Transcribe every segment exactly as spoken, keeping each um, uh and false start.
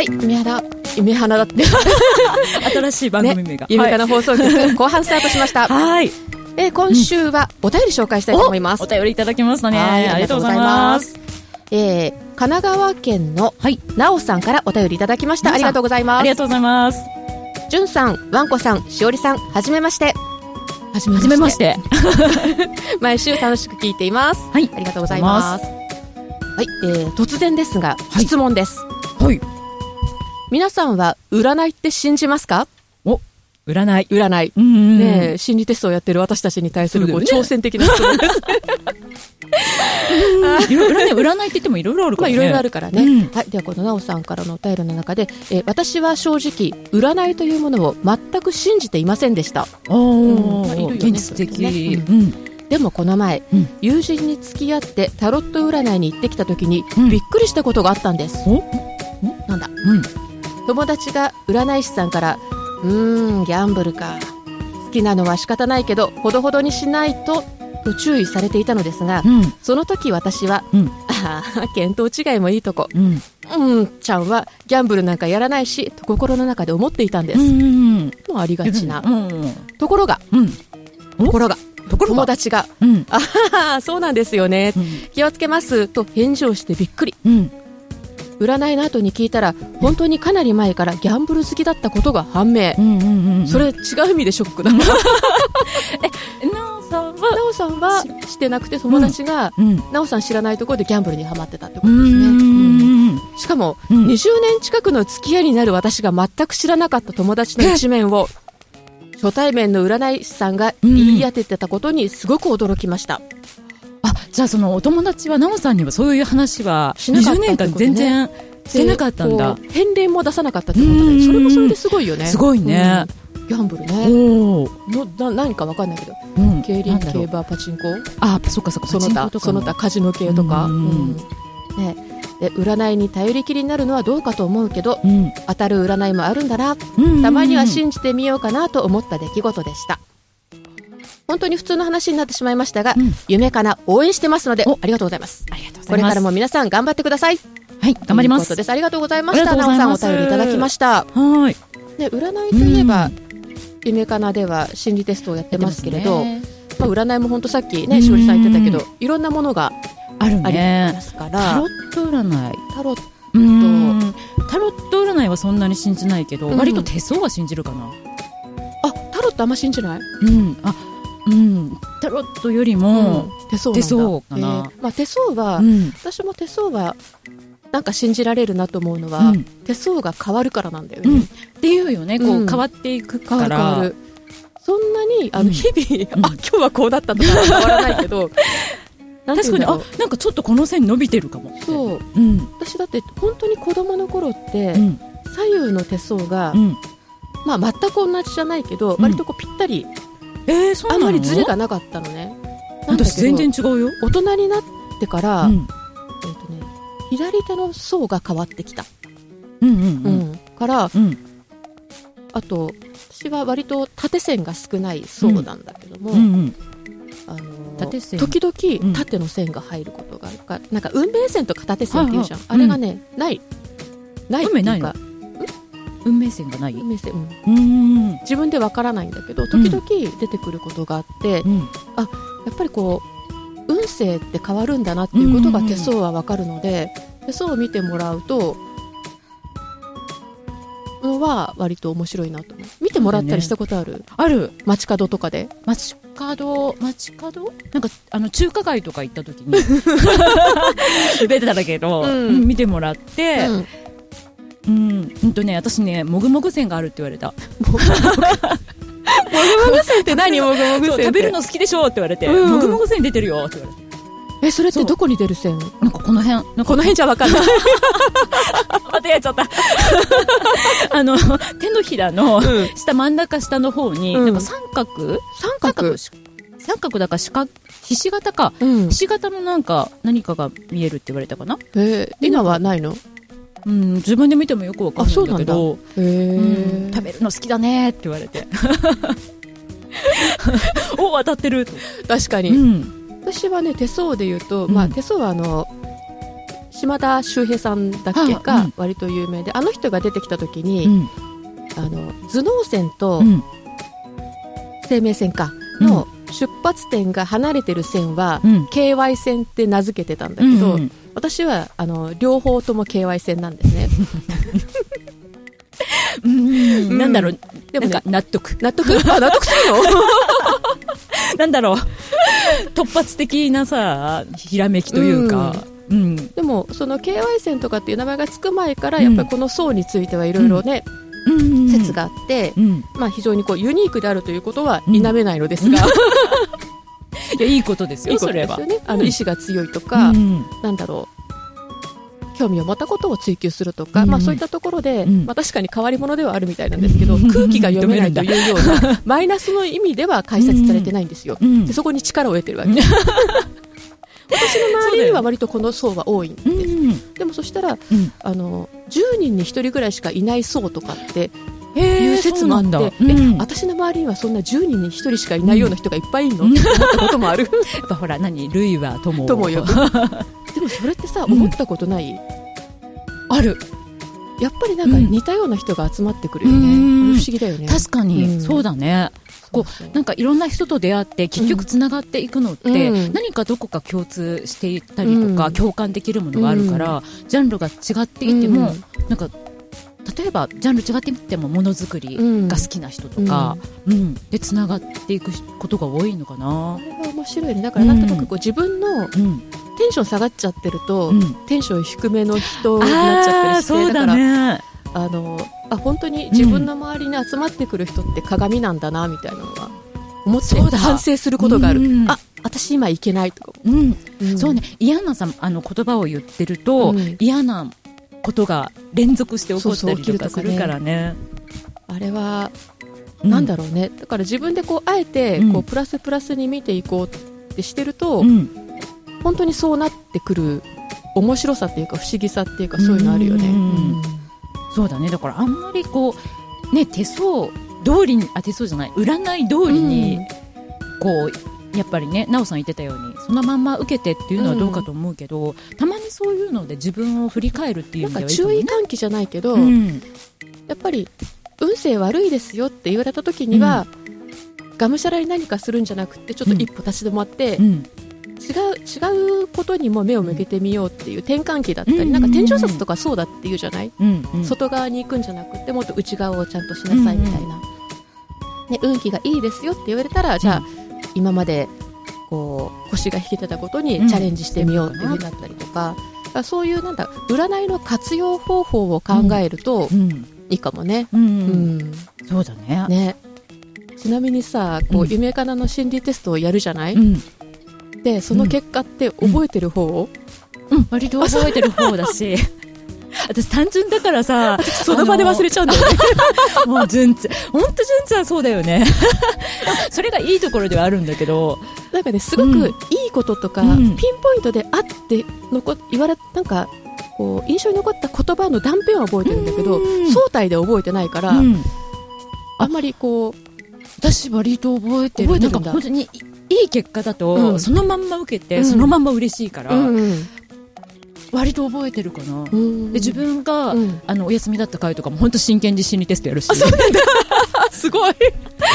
はい夢花夢花だって新しい番組名が、 ね、夢花放送局、はい、後半スタートしました。 はい、 えー、今週はお便り紹介したいと思います。 お, お便りいただきましたね。 はい、 ありがとうございます。 えー、神奈川県のなおさんからお便りいただきました。ありがとうございます。 ありがとうございます。 じゅんさん、わんこさん、しおりさん、はじめまして。 はじめまして。 毎週楽しく聞いています。 はい、 ありがとうございます。はい、えー、突然ですが、はい、質問です。 はい。 皆さんは占いって信じますか？ お、占い。 占い。 うんうん、 ね、心理テストをやってる私たちに対するこう、ね、挑戦的な質問です。 占い、占いって言ってもいろいろあるからね。 まあ、いろいろあるからね。 うん、 はい、ではこのなおさんからのお便りの中で、えー、私は正直占いというものを全く信じていませんでした。 おー、 うんまあ、いるよね、 現実的、 ねうんうん、でもこの前、うん、友人に付き合ってタロット占いに行ってきた時に、うん、びっくりしたことがあったんです。 おなんだ、 うん、 友達が占い師さんからうーんギャンブルか好きなのは仕方ないけどほどほどにしないとと注意されていたのですが、うん、その時私は、うん、ああ見当違いもいいとこ、うん、うんちゃんはギャンブルなんかやらないしと心の中で思っていたんです。うんうん、もうありがちな、うんうん、ところが、うん、ところが友達が、うん、あははそうなんですよね、うん、気をつけますと返事をしてびっくり、うん、占いの後に聞いたら本当にかなり前からギャンブル好きだったことが判明、うんうんうんうん、それ違う意味でショックだなえなおさんはなおさんはしてなくて友達が、うん、なおさん知らないところでギャンブルにハマってたってことですね。うんうんしかも、うん、にじゅうねん近くの付き合いになる私が全く知らなかった友達の一面を初対面の占い師さんが言い当ててたことにすごく驚きました。 あ、じゃあそのお友達はなおさんにはそういう話はにじゅうねんかん全然してなかったんだ。 返礼も出さなかったってことで、それもそれですごいよね。 すごいね、 うん、ギャンブルねおのな何か分かんないけど、うん、競輪競馬パチンコあそっかそっかその他その他カジノ系とか、うんうんね、で占いに頼りきりになるのはどうかと思うけど、うん、当たる占いもあるんだな、うんうんうん、たまには信じてみようかなと思った出来事でした。本当に普通の話になってしまいましたが、うん、夢かな応援してますのでありがとうございます。 ありがとうございます。 これからも皆さん頑張ってください。 はい頑張ります。 ということです。ありがとうございました。なおさんお便りいただきました。 はい、 で占いといえば、うん、夢かなでは心理テストをやってますけれど、ねまあ、占いも本当さっきねしおりさん言ってたけど、いろんなものがありますから、 タロット占いタロットうんタロット占いはそんなに信じないけど、うん、割と手相は信じるかな。 あタロットあんま信じない、 うんあうん、タロットよりも、うん、手相なんだ。手相かな、えーまあ、手相は、うん、私も手相はなんか信じられるなと思うのは、うん、手相が変わるからなんだよね、うん、 っていうよねこう、うん、変わっていくから。変わる変わる。 そんなにあの日々、うん、あ今日はこうだったとか変わらないけど確かにあなんかちょっとこの線伸びてるかも。 そう、うん、私だって本当に子供の頃って、うん、左右の手相が、うんまあ、全く同じじゃないけど、うん、割とこうぴったりえー、そうなの？ あんまりズレがなかったのね。 私全然違うよ。 大人になってから、うんえーとね、左手の層が変わってきた、 うんうんうんうん、から、うん、あと私は割と縦線が少ない層なんだけども、うんうんうんあの縦線時々縦の線が入ることがあるから、うん、なんか運命線とか縦線っていうじゃん、はいはい、あれがね、うん、ないないっていうか運命ないの？運命線がない？ 運命線、うん、うん自分でわからないんだけど時々出てくることがあって、うん、あやっぱりこう運勢って変わるんだなっていうことが手相はわかるので、うん、手相を見てもらうとのは割と面白いなと思う。見てもらったりしたことある？ね、 ある。 街角とかで街角街角なんかあの中華街とか行った時に出てたんだけど、うん、見てもらって、うんうん、うんとね、私ねもぐもぐ線があるって言われた。もぐもぐ線って何？もぐもぐ線って食べるの好きでしょって言われて、うん、もぐもぐ線出てるよって言われて。 えそれってどこに出る線？ なんかこの辺なんかこの辺じゃ分かんない間違えちゃったあの手のひらの下、うん、真ん中下の方に、うん、なんか三角三角三角だか四角ひし形か、うん、ひし形のなんか何かが見えるって言われたかな。 えー、今はないの？ うん、自分で見てもよく分かんないんだけど、 へー、 うん、食べるの好きだねって言われてお当たってると。 確かに、うん、私はね手相で言うと、うんまあ、手相はあの下島田秀平さんだっけが割と有名で、あの人が出てきた時に、うん、あの頭脳線と生命線かの出発点が離れてる線は、うん、ケーワイ 線って名付けてたんだけど、うん、私はあの両方とも ケーワイ 線なんですね。 うん、なんだろう、でも、ね、なんか納得納得あ納得するのなんだろう突発的なさひらめきというか、うんうん、 でもその ケーワイ 線とかっていう名前がつく前からやっぱりこの層についてはいろいろね、うん、説があって、うんまあ、非常にこうユニークであるということは否めないのですが、うん、 いやいいことですよ、 いいことですよね、それはあの意志が強いとか、うん、なんだろう興味を持ったことを追求するとか、うんまあ、そういったところで、うんまあ、確かに変わり者ではあるみたいなんですけど、うん、空気が読めないというようなマイナスの意味では解説されてないんですよ、うん、でそこに力を得てるわけ私の周りには割とこの層は多いんです、うん、でもそしたら、うん、あのじゅうにんにひとりぐらいしかいない層とかっていう説もあって、うん、え私の周りにはそんなじゅうにんにひとりしかいないような人がいっぱいいるの、うん、って思ったこともあるやっぱほら何ルイは友を友よでもそれってさ、うん、思ったことない？ ある。 やっぱりなんか似たような人が集まってくるよね、うん、不思議だよね。 確かに、うん、そうだね。こうなんかいろんな人と出会って結局つながっていくのって、うん、何かどこか共通していたりとか、うん、共感できるものがあるから、うん、ジャンルが違っていても、うん、なんか例えばジャンル違ってみてもものづくりが好きな人とか、うんうん、でつながっていくことが多いのかな。 あれは面白いね。だからなんとなくこう自分の、うんテンション下がっちゃってると、うん、テンション低めの人になっちゃったりして、 そうだね、 だからあのあ本当に自分の周りに集まってくる人って鏡なんだなみたいなのは思って反省することがある、うん、あ私今いけないとか、 うんうん、そうね嫌なさあの言葉を言ってると、うん、嫌なことが連続して起こったりとかするからね。 あれはなんだろうね、うん、だから自分でこうあえてこうプラスプラスに見ていこうってしてると、うん本当にそうなってくる面白さっていうか不思議さっていうかそういうのあるよね。うん、 そうだね。だからあんまりこうね手相通りにあ手相じゃない占い通りに、うん、こうやっぱりねなおさん言ってたようにそのまんま受けてっていうのはどうかと思うけど、うん、たまにそういうので自分を振り返るっていう意味ではいいかもね。 なんか注意喚起じゃないけど、うん、やっぱり運勢悪いですよって言われた時には、うん、がむしゃらに何かするんじゃなくてちょっと一歩立ち止まって、うんうん違う、違うことにも目を向けてみようっていう転換期だったり、うん、なんか天井札とかそうだっていうじゃない、うんうん、外側に行くんじゃなくてもっと内側をちゃんとしなさいみたいな、うんうんね、運気がいいですよって言われたらじゃあ、うん、今までこう腰が引けてたことにチャレンジしてみようっていう風になったりとか、うん、そういうなんだ占いの活用方法を考えるといいかもね、うんうんうん、そうだ ね, ねちなみにさこう夢かなの心理テストをやるじゃない、うんでその結果って覚えてる方、 うんうん、割と覚えてる方だし私単純だからさその場で忘れちゃうんだよねもう純ちゃん本当純ちゃんそうだよねそれがいいところではあるんだけどなんかねすごくいいこととか、うん、ピンポイントであって残言われなんかこう印象に残った言葉の断片は覚えてるんだけど、うん、相対で覚えてないから、うん、あんまりこう私割と覚えてる覚えてるんだ。 なんか本当にいい結果だと、うん、そのまんま受けて、うん、そのまんま嬉しいから、うんうん、割と覚えてるかな、うん、で自分が、うん、あのお休みだった回とかも本当真剣に心理テストやるしそうなんだすごいで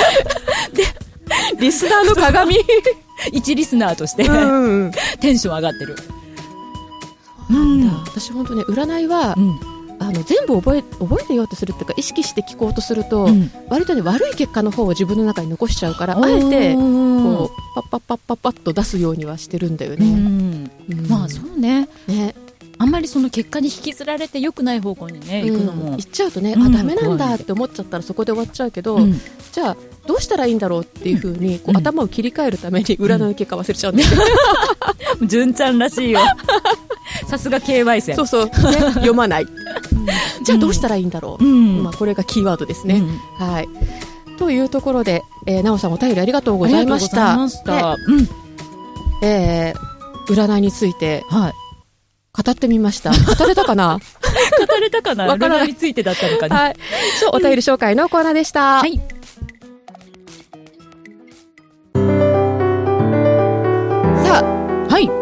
リスナーの鏡一リスナーとして、うんうん、テンション上がってる。 なんだ、うん、私本当ね占いは、うんあの全部覚え、覚えてようとするっていうか意識して聞こうとすると、うん、割とね悪い結果の方を自分の中に残しちゃうからあえてこうパッパッパッパッパッと出すようにはしてるんだよね、うんうん、まあそうねねあんまりその結果に引きずられて良くない方向にね、うん、行くのも行っちゃうとね、うん、あダメなんだって思っちゃったらそこで終わっちゃうけど、うん、じゃあどうしたらいいんだろうっていう風にこう、うん、頭を切り替えるために占いの結果忘れちゃうんだよね、 うん、純ちゃんらしいよさすが ケーワイ 線そうそう、ね、読まない、うん、じゃあどうしたらいいんだろう、うんまあ、これがキーワードですね、うん、はいというところで、えー、なおさんお便りありがとうございました。ありがとうございました、ねうんえー、占いについて、はい語ってみました。語れたかな語れたかな占いについてだったのかな、はい、 お便り紹介のコーナーでした、はいさあ、はい、そろ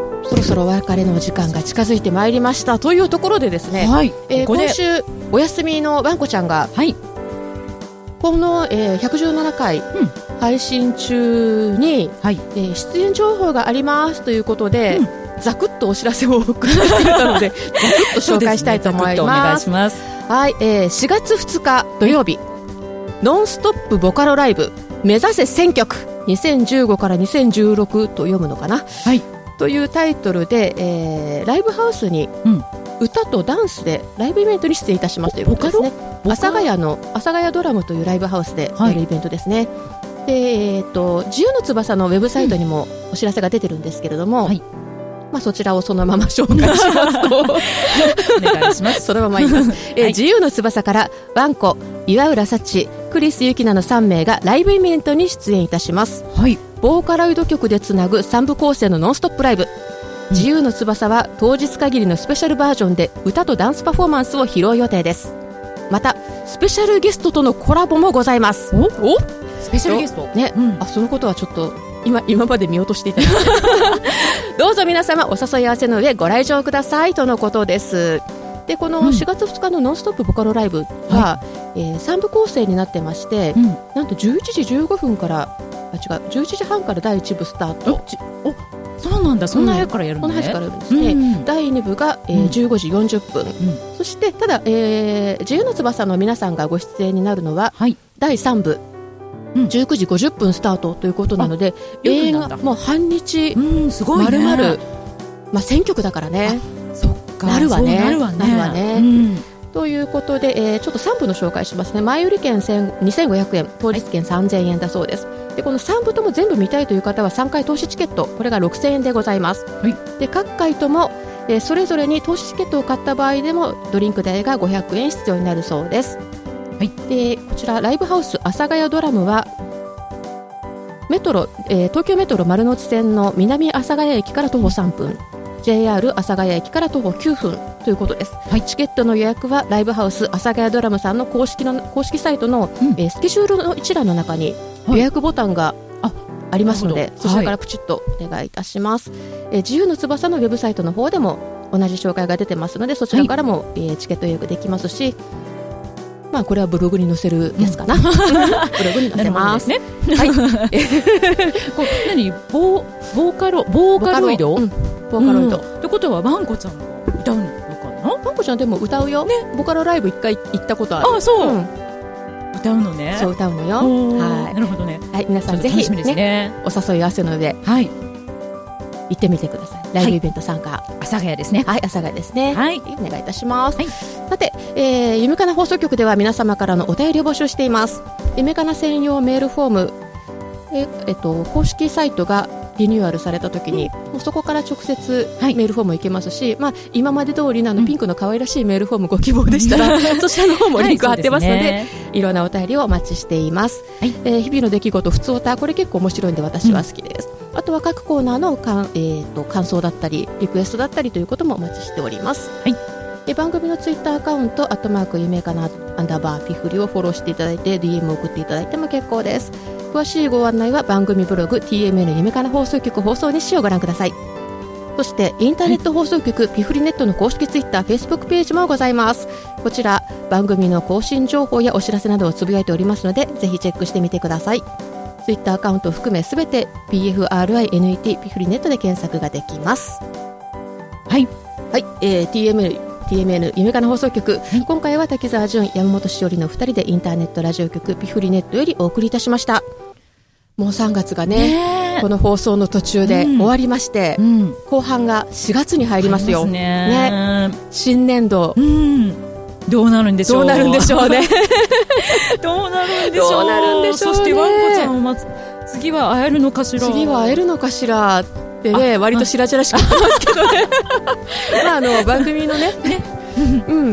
そろお別れのお時間が近づいてまいりましたというところでですね、 はい、 えー、 ここ今週お休みのワンコちゃんが、 はい、 この、えー、ひゃくじゅうななかい配信中に、はい、えー、出演情報がありますということで、うん、ざくっとお知らせを送ってくれたのでざくっと紹介したいと思います。 お願いします。 はい、えー、しがつふつか土曜日、ノンストップボカロライブ目指せ選曲にせんじゅうごからにせんじゅうろくと読むのかな、はい、というタイトルで、えー、ライブハウスに歌とダンスでライブイベントに出演いたしますということですね。阿佐ヶ谷の阿佐ヶ谷ドラムというライブハウスでやるイベントですね、はい、で、えー、と自由の翼のウェブサイトにもお知らせが出てるんですけれども、うん、はい、まあ、そちらをそのまま紹介しますとお願いします。そのまま言います、えーはい、自由の翼からワンコ、岩浦幸、クリス・ユキナのさんめいがライブイベントに出演いたします、はい、ボーカロイド曲でつなぐさんぶ構成のノンストップライブ、うん、自由の翼は当日限りのスペシャルバージョンで歌とダンスパフォーマンスを披露予定です。またスペシャルゲストとのコラボもございます。 おおスペシャルゲスト、 ね、うん、あ、そのことはちょっと今, 今まで見落としていたどうぞ皆様お誘い合わせの上ご来場くださいとのことです。でこのしがつふつかのノンストップボカロライブは、うん、えー、さんぶ構成になってまして、うん、なんとじゅういちじじゅうごふんからあ違うじゅういちじはんからだいいち部スタート。 おそうなんだ、そんな早くからやるのね、 うん、そんな早くからやるんですね、うん、だいに部が、えー、じゅうごじよんじゅっぷん、うん、そしてただ、えー、自由の翼の皆さんがご出演になるのは、はい、だいさん部じゅうくじごじゅっぷんスタートということなので、映画もう半日丸々、ね、まあ、選曲だからね、 そっか、 なるわね、 なるわね、 なるわね、うん、ということで、えー、ちょっとさん部の紹介しますね。前売り券にせんごひゃくえん、当日券さんぜんえんだそうです。でこのさん部とも全部見たいという方はさんかい投資チケット、これがろくせんえんでございます、はい、で各回とも、えー、それぞれに投資チケットを買った場合でもドリンク代がごひゃくえん必要になるそうです。はい、でこちらライブハウス阿佐ヶ谷ドラムはメトロ、えー、東京メトロ丸ノ内線の南阿佐ヶ谷駅から徒歩さんぷん、 ジェイアール 阿佐ヶ谷駅から徒歩きゅうふんということです、はい、チケットの予約はライブハウス阿佐ヶ谷ドラムさんの公式の公式サイトの、うん、えー、スケジュールの一覧の中に予約ボタンがありますので、はい、そちらからプチッとお願いいたします、はい、えー、自由の翼のウェブサイトの方でも同じ紹介が出てますので、そちらからも、はい、えー、チケット予約できますし、まあ、これはブログに載せるやつかな、うん、ブログに載せますね。はい、こう何ボーボーカロボーカロイド、うん、 ボーカロイド、うん、 ってことはワンコちゃんが歌うのかな。 ワンコちゃんでも歌うよ、ね、ボカロライブ一回行ったことある。 あ、そう、うん、歌うのね。 そう、歌うのよ。はい、 なるほどね。 はい、皆さんぜひ、ねね、お誘い合わせので、はい、行ってみてください。ライブイベント参加、はい、 阿佐ヶ谷ですね。 はい、阿佐ヶ谷ですね。はい、お願いいたします。はい、さて、えー、ゆめかな放送局では皆様からのお便りを募集しています。ゆめかな専用メールフォーム、ええっと、公式サイトがリニューアルされた時に、うん、もうそこから直接メールフォーム行けますし、はい、まあ、今まで通りのあのピンクの可愛らしいメールフォームご希望でしたら、うん、そちらの方もリンク貼ってますので、はい、ね、いろんなお便りをお待ちしています、はい、えー、日々の出来事ふつおた、これ結構面白いんで私は好きです、うん、あとは各コーナーのかん、えー、と感想だったりリクエストだったりということもお待ちしております、はい、で番組のツイッターアカウントアットマークゆめかなアンダーバーピフリをフォローしていただいて ディーエム を送っていただいても結構です。詳しいご案内は番組ブログ ティーエムエヌ ゆめかな放送局放送日誌をご覧ください。そしてインターネット放送局、はい、ピフリネットの公式ツイッター、フェイスブックページもございます。こちら番組の更新情報やお知らせなどをつぶやいておりますので、ぜひチェックしてみてください。ツイッターアカウントを含めすべて ピーエフアールアイエヌイーティー ピフリネットで検索ができます。はい、はい、えー、ティーエムエヌティーエムエヌ ゆめかな放送局、はい、今回は滝沢純、山本しおりのふたりでインターネットラジオ局ピフリネットよりお送りいたしました。もうさんがつが ね, ねこの放送の途中で終わりまして、うん、後半がしがつに入りますよ。ね、新年度、うん、 どうなるんでしょう。 どうなるんでしょうねどうなるんでしょう。 どうなるんでしょうね。 そしてワンコちゃんを待つ、次は会えるのかしら。 次は会えるのかしらってね、割としらちらしく言ってますけどねまあ、あの番組のねうん、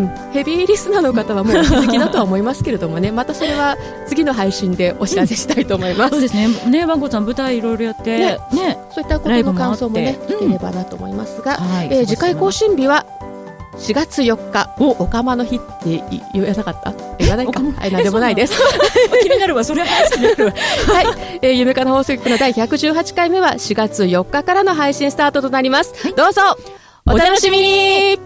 ヘビーリスナーの方はもうお気づきだとは思いますけれどもね、またそれは次の配信でお知らせしたいと思います、 うん、そうですね。ね、ワンコちゃん舞台いろいろやって、ねね、そういったことの感想もね聞ければなと思いますが、うん、はい、えー、次回更新日はしがつよっかおかまの日って言わなかった？言わないか。はい、なんでもないです。 気になるわ、それは話になるわ。 はい、えー、夢かな放送局のだいひゃくじゅうはちかいめはしがつよっかからの配信スタートとなります。はい、どうぞお楽しみに。